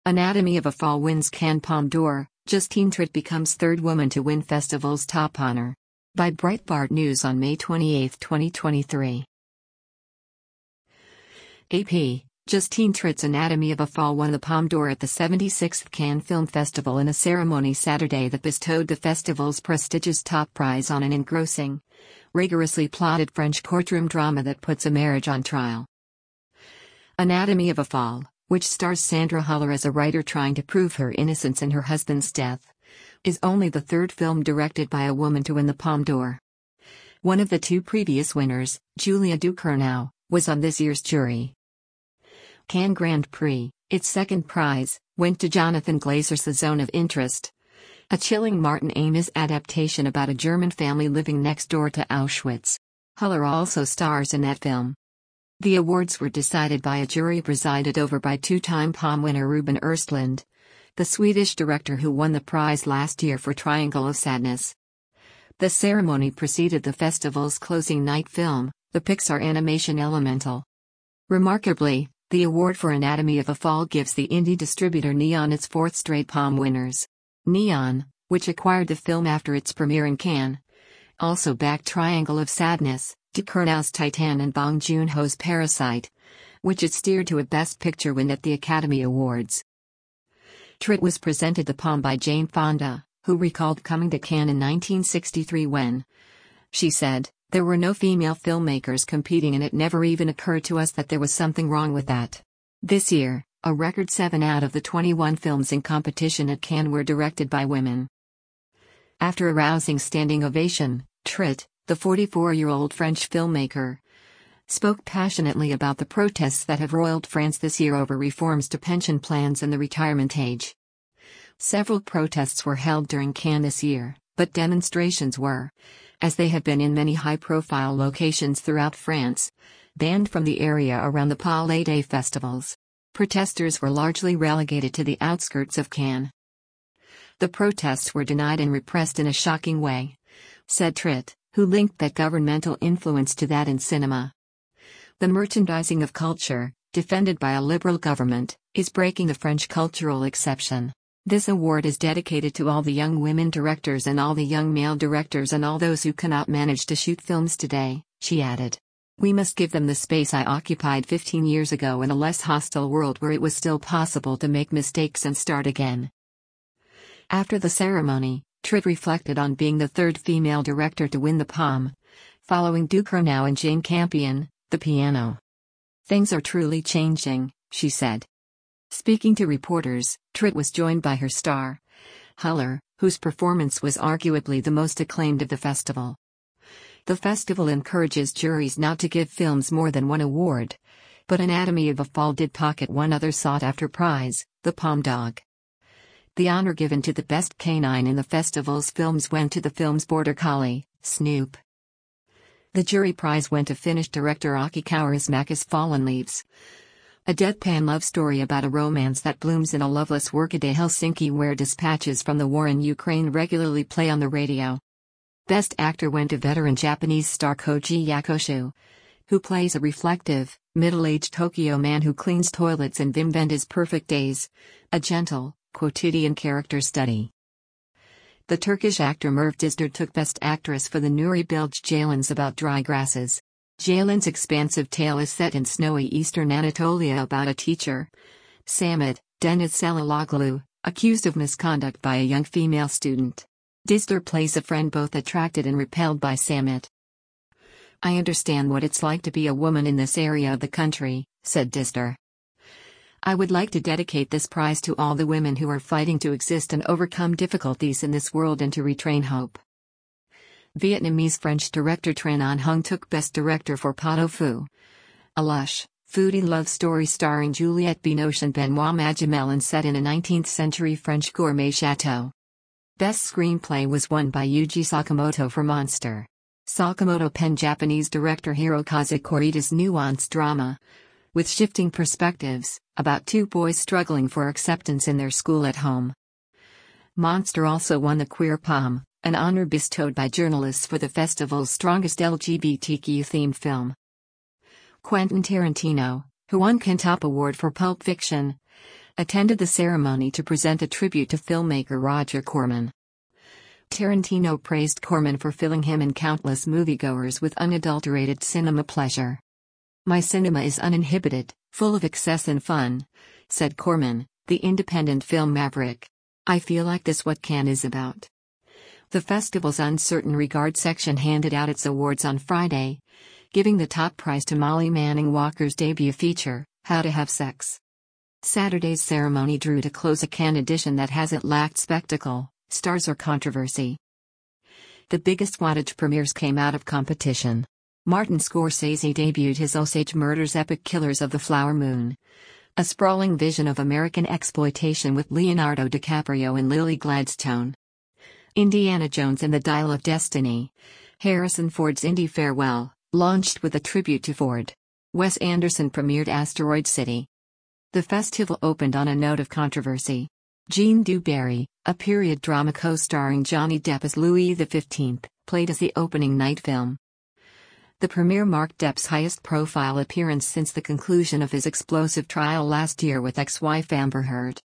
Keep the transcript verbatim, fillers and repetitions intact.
Anatomy of a Fall wins Cannes Palme d'Or. Justine Triet becomes third woman to win festival's top honor. By Breitbart News on May twenty-eighth, twenty twenty-three. A P. Justine Triet's Anatomy of a Fall won the Palme d'Or at the seventy-sixth Cannes Film Festival in a ceremony Saturday that bestowed the festival's prestigious top prize on an engrossing, rigorously plotted French courtroom drama that puts a marriage on trial. Anatomy of a Fall, which stars Sandra Huller as a writer trying to prove her innocence in her husband's death, is only the third film directed by a woman to win the Palme d'Or. One of the two previous winners, Julia Ducournau, was on this year's jury. Cannes Grand Prix, its second prize, went to Jonathan Glazer's The Zone of Interest, a chilling Martin Amis adaptation about a German family living next door to Auschwitz. Huller also stars in that film. The awards were decided by a jury presided over by two-time Palme winner Ruben Östlund, the Swedish director who won the prize last year for Triangle of Sadness. The ceremony preceded the festival's closing night film, the Pixar animation Elemental. Remarkably, the award for Anatomy of a Fall gives the indie distributor Neon its fourth straight Palme winners. Neon, which acquired the film after its premiere in Cannes, also backed Triangle of Sadness, Ducournau's Titan and Bong Joon-ho's Parasite, which it steered to a Best Picture win at the Academy Awards. Triet was presented the Palme by Jane Fonda, who recalled coming to Cannes in nineteen sixty-three when, she said, there were no female filmmakers competing and it never even occurred to us that there was something wrong with that. This year, a record seven out of the twenty-one films in competition at Cannes were directed by women. After a rousing standing ovation, Triet, the forty-four-year-old French filmmaker, spoke passionately about the protests that have roiled France this year over reforms to pension plans and the retirement age. Several protests were held during Cannes this year, but demonstrations were, as they have been in many high-profile locations throughout France, banned from the area around the Palais des Festivals. Protesters were largely relegated to the outskirts of Cannes. The protests were denied and repressed in a shocking way, said Triet, who linked that governmental influence to that in cinema. The merchandising of culture, defended by a liberal government, is breaking the French cultural exception. This award is dedicated to all the young women directors and all the young male directors and all those who cannot manage to shoot films today, she added. We must give them the space I occupied fifteen years ago in a less hostile world where it was still possible to make mistakes and start again. After the ceremony, Triet reflected on being the third female director to win the Palme, following Ducournau and Jane Campion, The Piano. Things are truly changing, she said. Speaking to reporters, Triet was joined by her star, Huller, whose performance was arguably the most acclaimed of the festival. The festival encourages juries not to give films more than one award, but Anatomy of a Fall did pocket one other sought-after prize, the Palme Dog. The honor given to the best canine in the festival's films went to the film's border collie, Snoop. The jury prize went to Finnish director Aki Kaurismäki's Fallen Leaves, a deadpan love story about a romance that blooms in a loveless workaday Helsinki where dispatches from the war in Ukraine regularly play on the radio. Best actor went to veteran Japanese star Koji Yakusho, who plays a reflective, middle-aged Tokyo man who cleans toilets in Wim Wenders' Perfect Days, a gentle, quotidian character study. The Turkish actor Merve Dizdar took Best Actress for the Nuri Bilge Ceylan's About Dry Grasses. Ceylan's expansive tale is set in snowy eastern Anatolia about a teacher, Samet, Deniz Selaloglu, accused of misconduct by a young female student. Dizdar plays a friend both attracted and repelled by Samet. I understand what it's like to be a woman in this area of the country, said Dizdar. I would like to dedicate this prize to all the women who are fighting to exist and overcome difficulties in this world and to retrain hope. Vietnamese-French director Tran Anh Hung took Best Director for Pot au Feu, a lush, foodie love story starring Juliette Binoche and Benoît Magimel and set in a nineteenth-century French gourmet chateau. Best Screenplay was won by Yuji Sakamoto for Monster. Sakamoto penned Japanese director Hirokazu Koreeda's nuanced drama, with shifting perspectives, about two boys struggling for acceptance in their school at home. Monster also won the Queer Palme, an honor bestowed by journalists for the festival's strongest L G B T Q-themed film. Quentin Tarantino, who won Cantop Award for Pulp Fiction, attended the ceremony to present a tribute to filmmaker Roger Corman. Tarantino praised Corman for filling him and countless moviegoers with unadulterated cinema pleasure. "My cinema is uninhibited, full of excess and fun," said Corman, the independent film maverick. "I feel like this what Cannes is about." The festival's uncertain regard section handed out its awards on Friday, giving the top prize to Molly Manning Walker's debut feature, How to Have Sex. Saturday's ceremony drew to close a Cannes edition that hasn't lacked spectacle, stars or controversy. The biggest wattage premieres came out of competition. Martin Scorsese debuted his Osage Murders epic Killers of the Flower Moon, a sprawling vision of American exploitation with Leonardo DiCaprio and Lily Gladstone. Indiana Jones and the Dial of Destiny, Harrison Ford's Indy Farewell, launched with a tribute to Ford. Wes Anderson premiered Asteroid City. The festival opened on a note of controversy. Jean Dubarry, a period drama co-starring Johnny Depp as Louis the fifteenth, played as the opening night film. The premiere marked Depp's highest-profile appearance since the conclusion of his explosive trial last year with ex-wife Amber Heard.